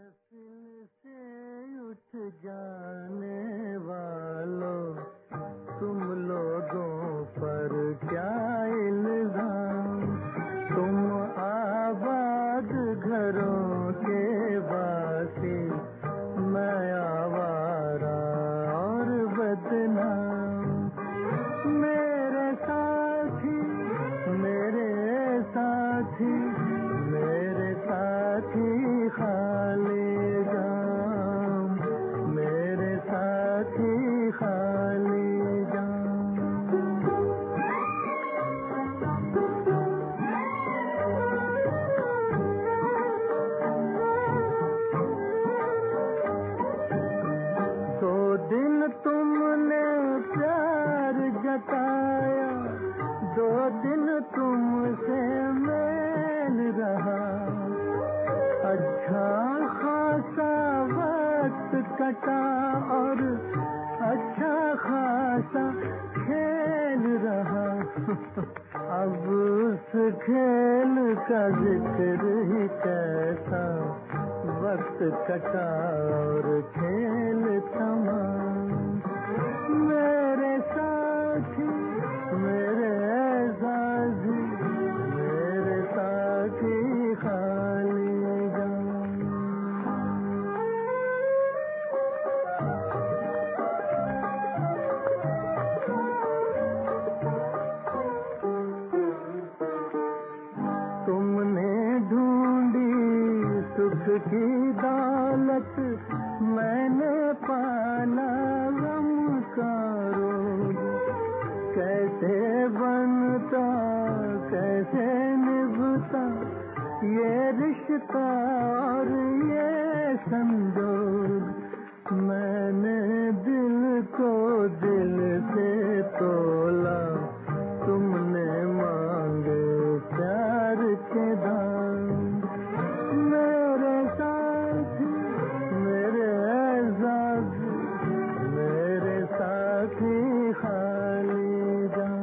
महफिल से उठ जाने वालों, तुम लोगों पर क्या इल्जाम। तुम आबाद घरों के वासी, मैं आवारा और बदनाम। मेरे साथी मेरे साथी मेरे साथी खाली जाम, मेरे साथी खाली जाम। दो दिन तुमने प्यार जताया, दो दिन तुमसे मेल रहा। अच्छा खासा वक्त कटा और अच्छा खासा खेल रहा। अब उस खेल का जिक्र ही कैसा, वक्त कटा और खेल तमाम। मेरे साथी मेरे साथी मेरे साथी खाली जाम। तुमने ढूंढी सुख की दौलत, मैंने पाला गम का रोग। कैसे बनता कैसे निभता ये रिश्ता और ये संजोग। मैंने दिल को दिल से तोला, तुमने मांगे प्यार के दाम। मेरे साथी मेरे साथी मेरे साथी खाली जाम।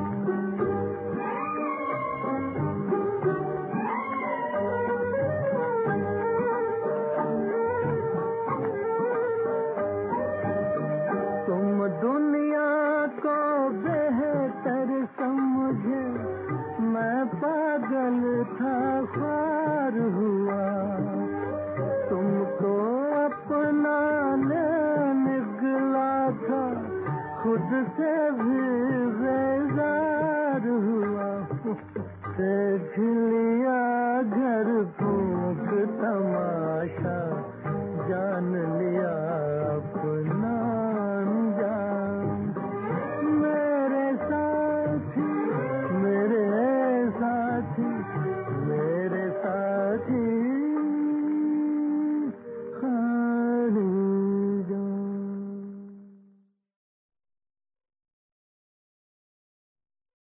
तुम दुनिया को बेहतर समझे, मैं पागल था ख्वार हुआ। तुमको अपनाने निकला था, खुद से भी बेजार हुआ। देख लिया घर फूंक